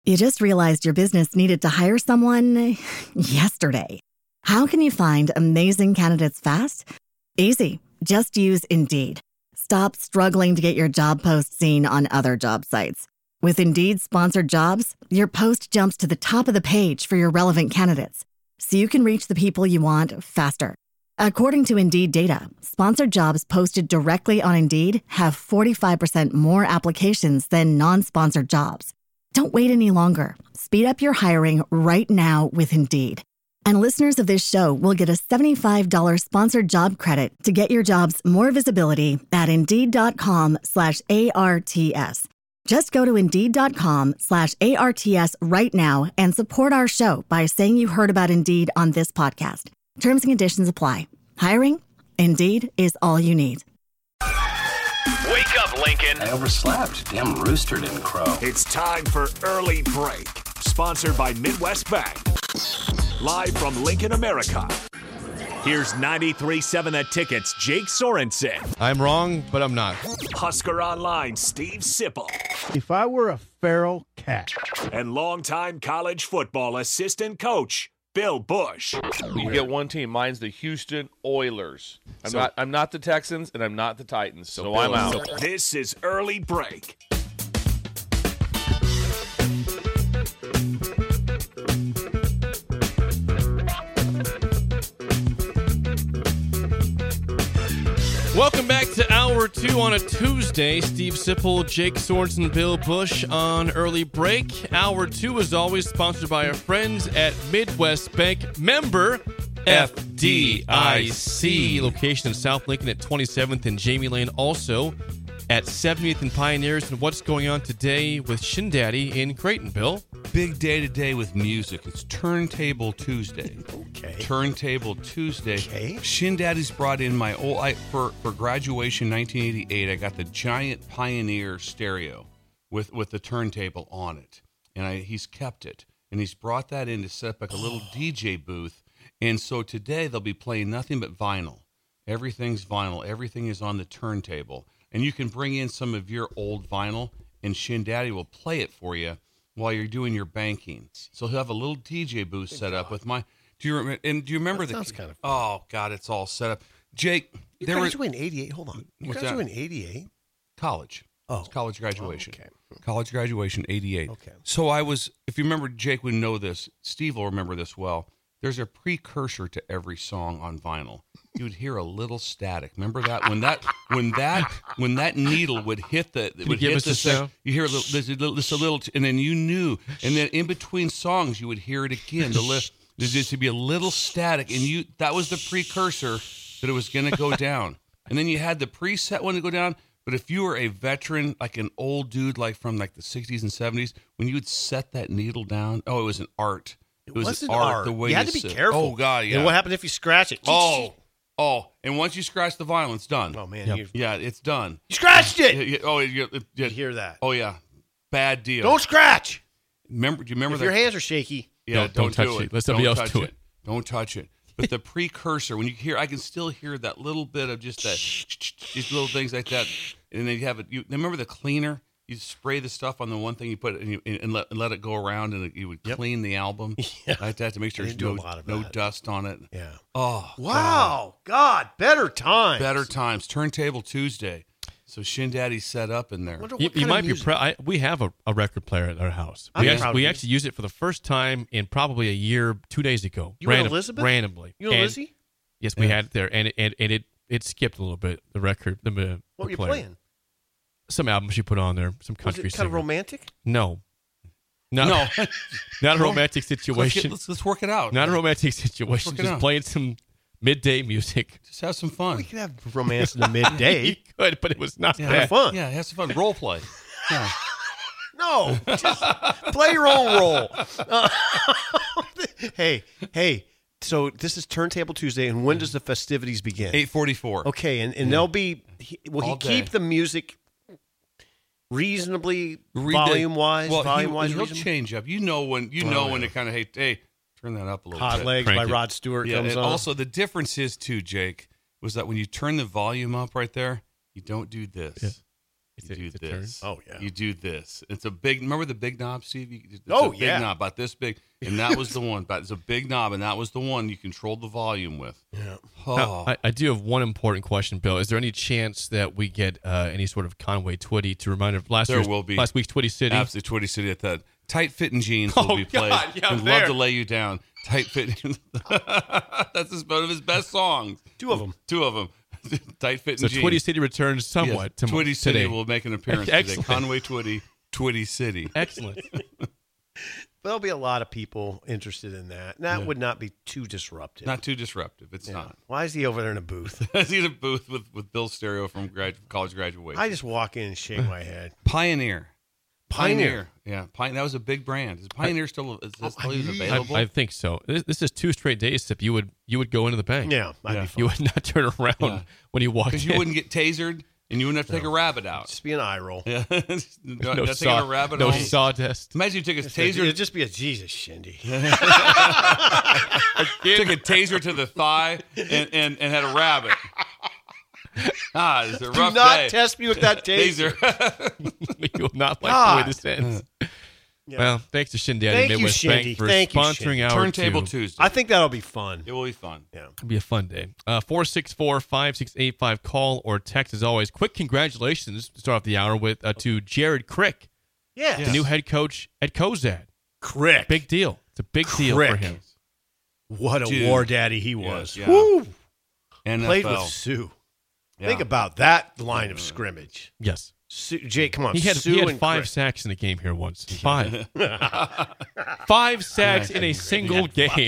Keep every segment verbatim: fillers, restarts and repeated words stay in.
You just realized your business needed to hire someone yesterday. How can you find amazing candidates fast? Easy. Just use Indeed. Stop struggling to get your job post seen on other job sites. With Indeed sponsored jobs, your post jumps to the top of the page for your relevant candidates, so you can reach the people you want faster. According to Indeed data, sponsored jobs posted directly on Indeed have forty-five percent more applications than non-sponsored jobs. Don't wait any longer. Speed up your hiring right now with Indeed. And listeners of this show will get a seventy-five dollars sponsored job credit to get your jobs more visibility at Indeed.com slash ARTS. Just go to Indeed.com slash ARTS right now and support our show by saying you heard about Indeed on this podcast. Terms and conditions apply. Hiring? Indeed is all you need. Wake up, Lincoln. I overslept. Damn rooster didn't crow. It's time for Early Break, sponsored by Midwest Bank. Live from Lincoln, America. Here's ninety-three point seven The Ticket's Jake Sorensen. I'm wrong, but I'm not. Husker Online, Steve Sipple. If I were a feral cat. And longtime college football assistant coach, Bill Bush. You get one team. Mine's the Houston Oilers. I'm So- not I'm not the Texans, and I'm not the Titans, so, So I'm Bill- out. so- This is Early Break. Welcome back to Hour two on a Tuesday. Steve Sipple, Jake Sorensen, Bill Bush on Early Break. Hour two, as always, sponsored by our friends at Midwest Bank. Member F D I C. Location in South Lincoln at twenty-seventh and Jamie Lane. Also at seventieth and Pioneers. And what's going on today with Shin Daddy in Creighton, Bill? Big day today with music. It's Turntable Tuesday. Okay. Turntable Tuesday. Okay. Shin Daddy's brought in my old I, for for graduation nineteen eighty-eight. I got the giant Pioneer stereo with with the turntable on it, and I, he's kept it, and he's brought that in to set up like a little D J booth. And so today they'll be playing nothing but vinyl. Everything's vinyl. Everything is on the turntable, and you can bring in some of your old vinyl, and Shin Daddy will play it for you while you're doing your banking. So he'll have a little D J booth set up with my. Do you remember? And do you remember That the? sounds kind of fun. Oh God, it's all set up. Jake, You there was graduated in eighty-eight. Hold on. You What's graduated in eighty-eight? college. Oh. It's college graduation. Oh, okay. College graduation, eighty-eight. Okay. So I was. If you remember, Jake would know this. Steve will remember this well. There's a precursor to every song on vinyl. You would hear a little static. Remember that when that when that when that needle would hit the it would give hit us the a sec- sound? you hear a little, there's a little, just a little, and then you knew, and then in between songs you would hear it again. The li- there's just to be a little static, and you that was the precursor that it was going to go down. And then you had the preset one to go down. But if you were a veteran, like an old dude, like from like the sixties and seventies, when you would set that needle down, oh, it was an art. It, was wasn't art, art. The way You had to be sit. careful. Oh God, yeah. And what happens if you scratch it? Oh, oh, and once you scratch the violin, it's done. Oh, man. Yep. You, Yeah, it's done. you scratched Yeah, it. yeah, oh, you, you, You hear that. oh yeah, bad deal. Don't scratch. remember. Do you remember If that? your hands are shaky. Yeah, Don't- don't do touch it. it. Let somebody Don't else touch do it. it. Don't touch it. But the precursor, when you hear, I can still hear that little bit of just that, these little things like that, and then you have it. You remember the cleaner? You spray the stuff on the one thing you put it and, you, and, let, and let it go around, and it, you would Yep. clean the album Yeah. like that to make sure I there's didn't do no, a lot of no that. dust on it. Yeah. Oh, Wow. God. Better times. better times. Turntable Tuesday. So Shin Daddy's set up in there. Wonder You, what you kind might of be music- proud. I- We have a, a record player at our house. I'm We, proud actually, of we you. actually used it for the first time in probably a year, two days ago. You and Elizabeth? Randomly. You and And- Lizzie? Yes, we Yeah. had it there, and it, and, and it it skipped a little bit. The record, the, the What were you player. playing? Some albums she put on there, some Was country it kind of singer. romantic? No, no, No. not a romantic Let's, get, situation. let's, let's work it out. Not a romantic situation. work it Just out. playing some midday music. Just have some fun. We could have romance in the midday. You could, but it was not Yeah, that. Have fun. Yeah, have some fun. Role play. Yeah. No, just play your own role. Uh, hey, hey. So this is Turntable Tuesday, and when does the festivities begin? eight forty-four. Okay, and, and they'll be. He, will All he keep day. the music reasonably Read the- volume wise? Well, volume he, wise, he'll change up. You know when you Oh, know yeah. when to kind of hey hey turn that up a little Hot bit. Legs Crank by it. Rod Stewart Yeah, comes and on. also the difference is too, Jake, was that when you turn the volume up right there, you don't do this. Yeah. It's You a- do it's a turn. this. Oh, yeah. You do this. It's a big. Remember the big knob, Steve? You- It's Oh, a big yeah. knob, about this big, and that was the one. But it's a big knob, and that was the one you controlled the volume with. Yeah. Oh, Now, I, I do have one important question, Bill. Is there any chance that we get uh, any sort of Conway Twitty to remind of last There year's- will be. last week's Twitty City? absolutely, Twitty City at that tight fitting jeans Oh, will be played. God, yeah, I'm I'd love there. to lay you down. Tight fitting. That's his, one of his best songs. Two of them. Two of them. Tight fitting So jeans. Twitty City returns somewhat Yes. to Twitty City today. will make an appearance today. Excellent. Conway Twitty, Twitty City. Excellent. But there'll be a lot of people interested in that. And that Yeah. would not be too disruptive. Not too disruptive. It's Yeah. not. Why is he over there in a booth? Is he in a booth with, with Bill Stereo from grad, college graduation? I just walk in and shake my head. Pioneer. Pioneer. Yeah, Pioneer. That was a big brand. Is Pioneer still, is that still even I- available? I, I think so. This, this is two straight days, Sip. You would you would go into the bank. Yeah, I'd Yeah. be fine. You would not turn around Yeah. when you walked in. Because you wouldn't get tasered and you wouldn't have to take a rabbit out. Just be an eye roll. Yeah. no, no, not taking saw, a rabbit no home. sawdust. Imagine you took a It'd taser, just be a Jesus shindy. took a taser to the thigh and, and, and had a rabbit. Ah, it's a Do rough not day. test me with that taser. You will not like God. the way this ends. Yeah. Well, thanks to Shin Daddy Thank you, Midwest Shindy. Bank for Thank you, sponsoring Shindy. our Turntable two. Tuesday. I think that'll be fun. It will be fun. Yeah. It'll be a fun day. Uh, four six four, five six eight five. Call or text as always. Quick congratulations to start off the hour with uh, to Jared Crick, Yes. the new head coach at Cozad. Crick. Big deal. It's a big deal for Crick. him. What a Dude. war daddy he was. yeah. Woo! N F L. Played with Sue. Yeah. Think about that line of scrimmage. Yes. Sue, Jake, come on. He had, Sue he had and five Crick. sacks in a game here once. Five. Five sacks in a single game.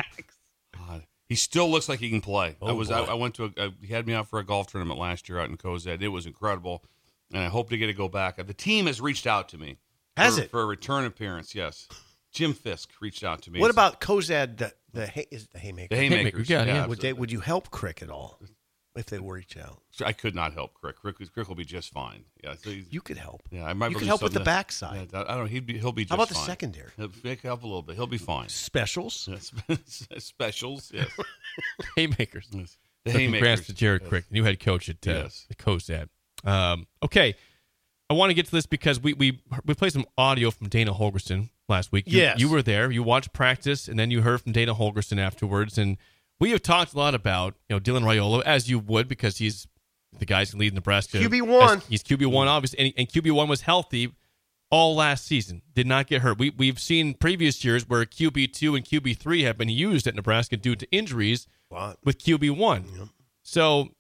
God. He still looks like he can play. I Oh, was I, boy. I went to a, a, he had me out for a golf tournament last year out in Cozad. It was incredible, and I hope to get to go back. The team has reached out to me. Has for, it? for a return appearance? Yes. Jim Fisk reached out to me. What about Cozad, the, the, hay, is it the Haymaker? the Haymakers? Yeah, yeah. Would, they, would you help Crick at all if they reach out? I could not help Crick. Crick, Crick will be just fine. Yeah, so he's- You could help. yeah. I might You do could help with the something- backside. Yeah, I don't know. He'd be, he'll be just How about the fine. secondary? He'll pick up a little bit. He'll be fine. Specials? Yes. Specials. Yes. Haymakers. Yes. The So Haymakers. congrats to Jared Yes. Crick, new head coach at uh, Yes. the Cozad. Um, okay, I want to get to this because we we we played some audio from Dana Holgerson last week. You, Yes. you were there. You watched practice, and then you heard from Dana Holgerson afterwards. And we have talked a lot about you know Dylan Raiola, as you would, because he's the guy's leading Nebraska. Q B one. as- He's Q B one, obviously, and, and Q B one was healthy all last season. Did not get hurt. We we've seen previous years where Q B two and Q B three have been used at Nebraska due to injuries Wow. with Q B one. So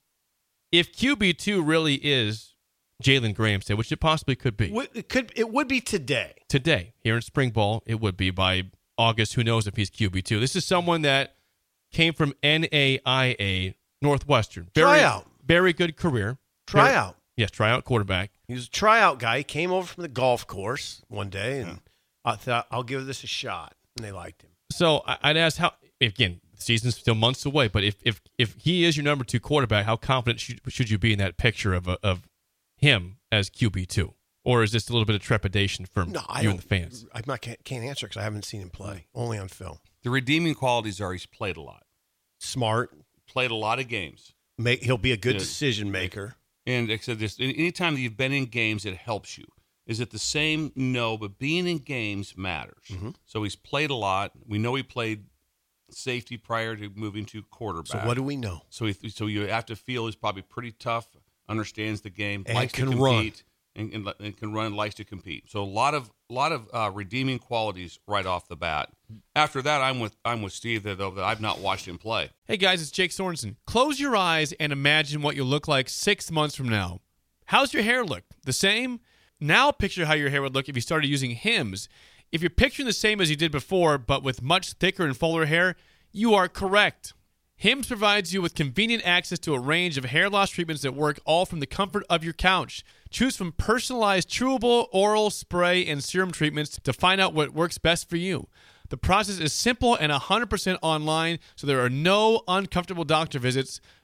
if Q B two really is Jalen Graham's, which it possibly could be Would- It could. It would be today. today here in spring ball, it would be by August. Who knows if he's Q B two? This is someone that came from N A I A Northwestern. Very, Tryout. Very good career. Tryout. Yes, tryout quarterback. He was a tryout guy. He came over from the golf course one day, and I thought I'll give this a shot, and they liked him. So I- I'd ask how again. The season's still months away, but if if if he is your number two quarterback, how confident should, should you be in that picture of a, of him as Q B two, or is this a little bit of trepidation from No, I you don't. and the fans? I not, can't, can't answer because I haven't seen him play. Only on film. The redeeming qualities are he's played a lot, Smart. played a lot of games. Make, he'll be a good Yeah. decision maker. And like I said, this anytime that you've been in games, it helps you. Is it the same? No, but being in games matters. Mm-hmm. So he's played a lot. We know he played safety prior to moving to quarterback. So what do we know? So he, so you have to feel he's probably pretty tough, understands the game, And likes can to run. compete, and, and, and can run, likes to compete. So a lot of lot of uh, redeeming qualities right off the bat. After that, I'm with I'm with Steve there, though, that I've not watched him play. Hey guys, it's Jake Sorensen. Close your eyes and imagine what you'll look like six months from now. How's your hair look? The same? Now picture how your hair would look if you started using Hims. If you're picturing the same as you did before, but with much thicker and fuller hair, you are correct. Hims provides you with convenient access to a range of hair loss treatments that work all from the comfort of your couch. Choose from personalized chewable, oral, spray, and serum treatments to find out what works best for you. The process is simple and one hundred percent online, so there are no uncomfortable doctor visits,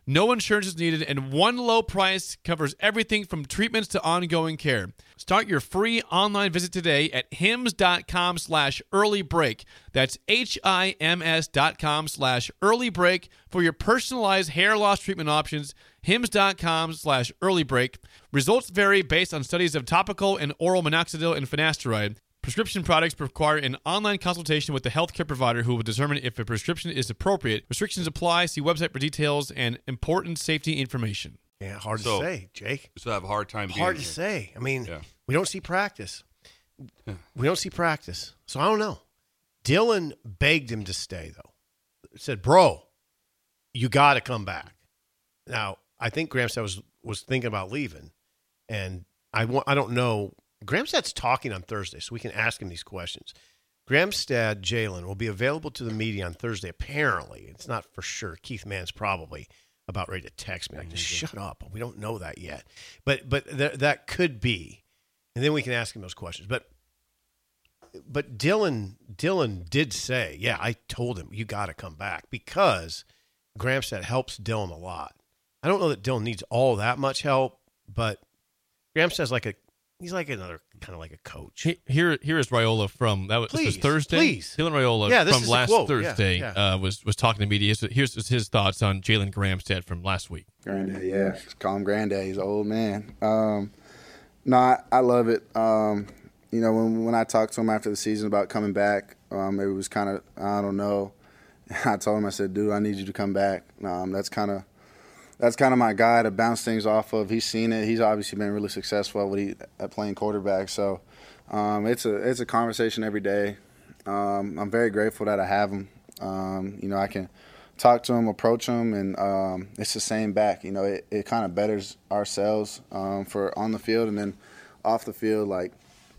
No insurance is needed, and one low price covers everything from treatments to ongoing care. Start your free online visit today at hims.com slash early break. That's H-I-M-S dot com slash early break for your personalized hair loss treatment options. hims.com slash early break. Results vary based on studies of topical and oral minoxidil and finasteride. Prescription products require an online consultation with the healthcare provider who will determine if a prescription is appropriate. Restrictions apply. See website for details and important safety information. Yeah, hard So- to say, Jake. So I have a hard time being Hard to here. say. I mean, Yeah. we don't see practice. We don't see practice. So I don't know. Dylan begged him to stay, though. Said, bro, you got to come back. Now, I think Gramstad was, was thinking about leaving. And I, wa- I don't know. Gramstad's talking on Thursday, so we can ask him these questions. Gramstad, Jalen, will be available to the media on Thursday, apparently. It's not for sure. Keith Mann's probably about ready to text me. Like, just shut up. We don't know that yet. But but th- that could be. And then we can ask him those questions. But but Dylan Dylan did say, yeah, I told him, you got to come back because Gramstad helps Dylan a lot. I don't know that Dylan needs all that much help, but Gramstad's like a He's like another kind of like a coach. He- Here, here is Raiola from that was, this was Please, Thursday. please. Dylan Raiola Yeah, this from is a last quote. Yeah, Thursday yeah. Uh, was was talking to media. So here's his thoughts on Jalen Gramstad from last week. Granddad, yeah. Just call him Granddad. He's an old man. Um, no, I, I love it. Um, you know, when when I talked to him after the season about coming back, um, it was kind of, I don't know. I told him, I said, dude, I need you to come back. Um, that's kind of that's kind of my guy to bounce things off of. He's seen it. He's obviously been really successful at, what he, at playing quarterback. So um, it's a it's a conversation every day. Um, I'm very grateful that I have him. Um, you know, I can talk to him, approach him, and um, it's the same back. You know, it, it kind of betters ourselves um, for on the field, and then off the field, like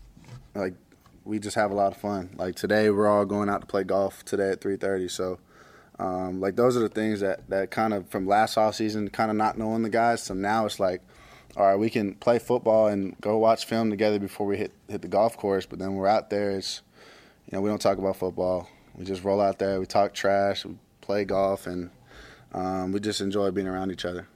like we just have a lot of fun. Like today, we're all going out to play golf today at three thirty. So, um, like those are the things that, that kind of from last offseason, kind of not knowing the guys. So now it's like, all right, we can play football and go watch film together before we hit hit the golf course. But then we're out there, it's you know we don't talk about football. We just roll out there, we talk trash, we play golf, and um, we just enjoy being around each other.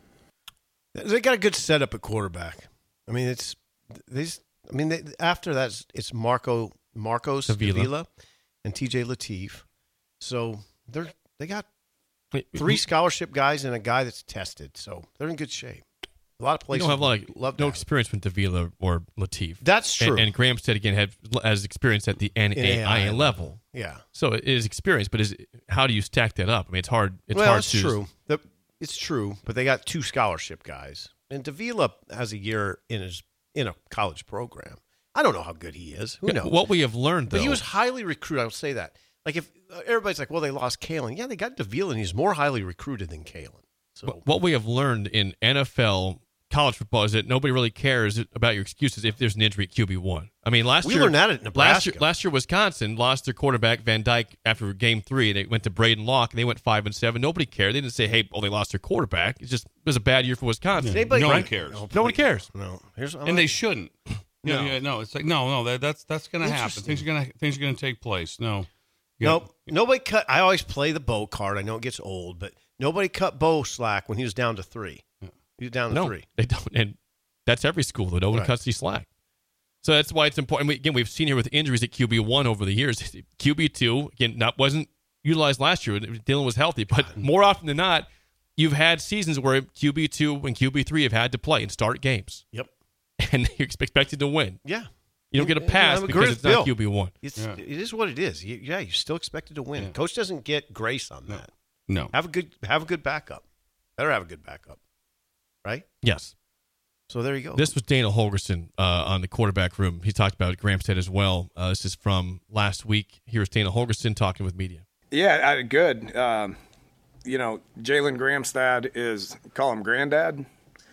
They got a good setup at quarterback. I mean, it's these. I mean, they, after that, it's, it's Marco Marcos Davila. Davila and T J Lateef. So they're they got Wait, three who- scholarship guys and a guy that's tested. So they're in good shape. A lot of You places don't have a lot of love no that. experience with Davila or Lateef. That's true. And, and Gramstad again had has experience at the N A I A level. Yeah. So it is experience, but is how do you stack that up? I mean, it's hard. It's well, hard it's to true. The, it's true, but they got two scholarship guys, and Davila has a year in his in a college program. I don't know how good he is. Who Yeah, knows? What we have learned, though, But he was highly recruited. I would say that. Like if uh, everybody's like, well, they lost Kalen. Yeah, they got Davila, and he's more highly recruited than Kalen. So But what we have learned in N F L college football is that nobody really cares about your excuses if there's an injury at Q B one. I mean, last We year learned that at Last year, Nebraska. last year, Wisconsin lost their quarterback Van Dyke after game three. They went to Braden Locke and they went five and seven. Nobody cared. They didn't say, "Hey, oh, they lost their quarterback." It's just it was a bad year for Wisconsin. Anybody- No one right? cares. No, No one please. cares. No, here's I'm And they like- shouldn't. No. No, yeah, no. It's like no, no. That, that's that's going to happen. Interesting. Things are going to things are going to take place. No, You Nope. Nobody cut. I always play the Bo card. I know it gets old, but nobody cut Bo slack when he was down to three. He was down to No, three. they don't. And that's every school, though. No one Right. cuts you slack. So that's why it's important. We, again, we've seen here with injuries at Q B one over the years. Q B two, again, not wasn't utilized last year. Dylan was healthy. But more often than not, you've had seasons where Q B two and Q B three have had to play and start games. Yep. And you're expected to win. Yeah. You don't get a Yeah, pass I agree because with it's Bill. not Q B one. It's, Yeah. It is what it is. You, yeah, you're still expected to win. Yeah. Coach doesn't get grace on No. that. no. Have a good have a good backup. Better have a good backup, right? Yes. So there you go. This was Dana Holgerson uh, on the quarterback room. He talked about Gramstad as well. Uh, this is from last week. Here's Dana Holgerson talking with media. Yeah, I, good. Um, you know, Jalen Gramstad is, call him Granddad.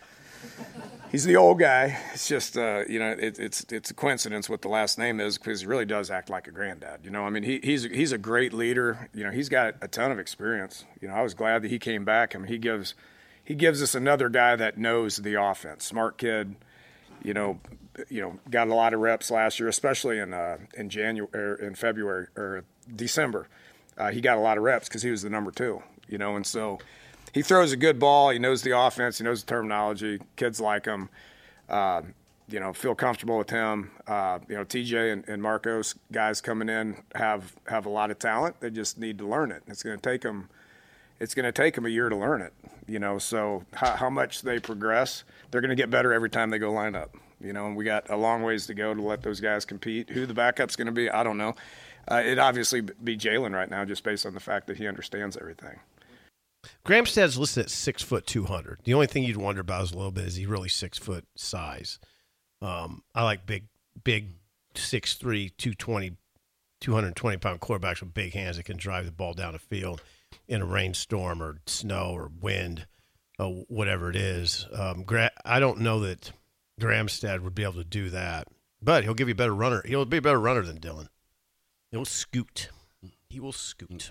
He's the old guy. It's just, uh, you know, it, it's it's a coincidence what the last name is because he really does act like a granddad. You know, I mean, he, he's he's a great leader. You know, he's got a ton of experience. You know, I was glad that he came back. I mean, he gives he gives us another guy that knows the offense. Smart kid. You know, you know, got a lot of reps last year, especially in uh, in January, or in February or December. Uh, he got a lot of reps because he was the number two. You know, and so he throws a good ball. He knows the offense. He knows the terminology. Kids like him. Uh, you know, feel comfortable with him. Uh, you know, T J and, and Marcos, guys coming in, have have a lot of talent. They just need to learn it. It's going to take them. It's going to take them a year to learn it. You know, so how, how much they progress, they're going to get better every time they go line up. You know, and we got a long ways to go to let those guys compete. Who the backup's going to be, I don't know. Uh, it'd obviously be Jalen right now, just based on the fact that he understands everything. Gramstad's listed at six foot two hundred. The only thing you'd wonder about is a little bit is he really six foot size. Um, I like big, big six three, two twenty, two hundred twenty pound quarterbacks with big hands that can drive the ball down the field in a rainstorm or snow or wind, or whatever it is. Um, Gra- I don't know that Gramstad would be able to do that, but he'll give you a better runner. He'll be a better runner than Dylan. He'll scoot. He will scoot.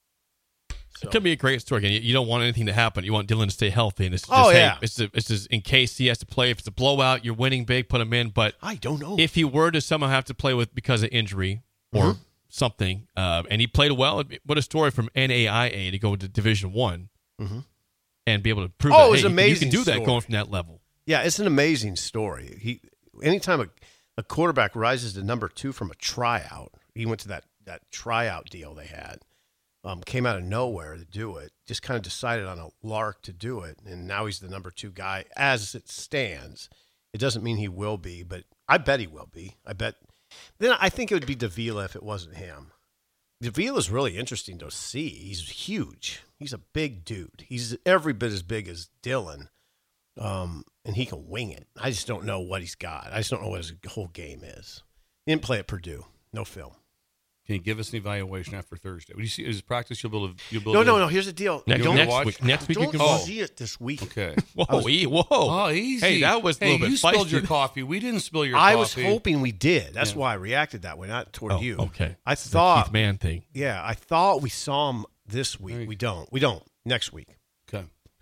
So. It could be a great story. Again, you, you don't want anything to happen. You want Dylan to stay healthy. And it's just, oh, hey, yeah. It's just, it's just in case he has to play. If it's a blowout, you're winning big, put him in. But I don't know. If he were to somehow have to play with because of injury or mm-hmm. something, uh, and he played well, what a story from N A I A to go to Division One mm-hmm. and be able to prove oh, that, it was hey, amazing you can do story. that going from that level. Yeah, it's an amazing story. He, anytime a, a quarterback rises to number two from a tryout, he went to that, that tryout deal they had. Um, came out of nowhere to do it, just kind of decided on a lark to do it, and now he's the number two guy as it stands. It doesn't mean he will be, but I bet he will be. I bet. Then I think it would be Davila if it wasn't him. Davila's really interesting to see. He's huge. He's a big dude. He's every bit as big as Dylan, um, and he can wing it. I just don't know what he's got. I just don't know what his whole game is. He didn't play at Purdue. No film. Can you give us an evaluation after Thursday? Would you see his practice? You'll be able to. You'll be able no, to, no, no. Here's the deal. Next, don't next watch, week. Next week don't you can see it this week. Okay. Whoa, was, whoa. Oh, easy. Hey, that was a hey, little bit you feisty. spilled your coffee. We didn't spill your I coffee. was hoping we did. That's Yeah. why I reacted that way, not toward Oh, you. okay. I It's thought the Keith Mann thing. Yeah, I thought we saw him this week. Right. We don't. We don't. Next week. Okay.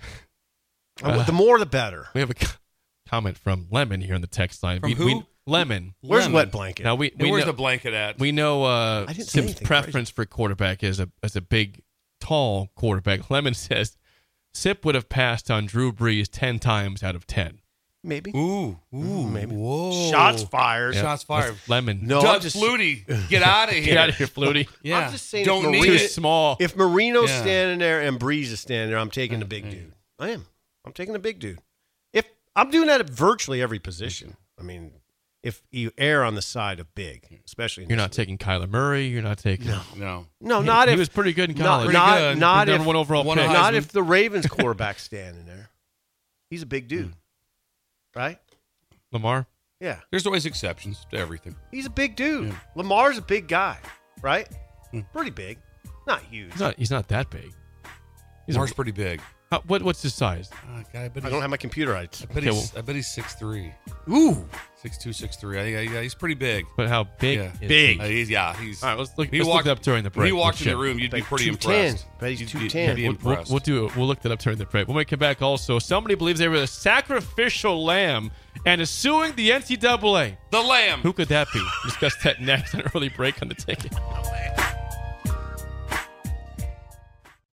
Uh, the more, the better. We have a comment from Lemon here on the text line. From we, who? We, Lemon. Where's Lemon. Wet Blanket? Now we, we Where's know, the blanket at? We know uh, I didn't say Sim's anything preference for quarterback is a as a big, tall quarterback. Lemon says Sip would have passed on Drew Brees ten times out of ten. Maybe. Ooh, ooh, maybe. Whoa. Shots fired. Yeah, Shots fired. that's Lemon. No, Doug I'm just, Flutie, get out of here. Get out of here, Flutie. Yeah. I'm just saying Don't if need Marino- Too it. small. If Marino's Yeah. standing there and Breeze is standing there, I'm taking the big dude. I am. I'm taking the big dude. If I'm doing that at virtually every position. I mean, if you err on the side of big, especially in You're this not taking Kyler Murray. You're not taking. No. No. No, He- not he if was pretty good in not- college. Not, Pretty good. not Number if one overall Won a pick. Heisman. not if the Ravens quarterback's standing there. He's a big Hmm. dude, right? Lamar. Yeah, There's always exceptions to everything. he's a big dude. Yeah. Lamar's a big guy, right? Hmm. Pretty big, not huge. He's not. He's not that big. He's Lamar's a, pretty big. how, what What's his size? Uh, God, I bet I he's, don't have my computer. I I bet Okay, he's, I bet he's six three. ooh, six two, six three. I think yeah, he's pretty big. But how big? Yeah. is Big. he? Uh, he's, yeah, he's. All right, let's look. he Let's walked look it up during the break. When he walked We'll in the check. room, you'd be Like pretty two ten. impressed. Bet he's You'd two be- ten. you'd be We'll, we'll, impressed. we'll do it. We'll look that up during the break. When we come back, also, somebody believes they were a sacrificial lamb and is suing the N C double A. The Lamb. Who could that be? Discuss that next. An early break on the ticket.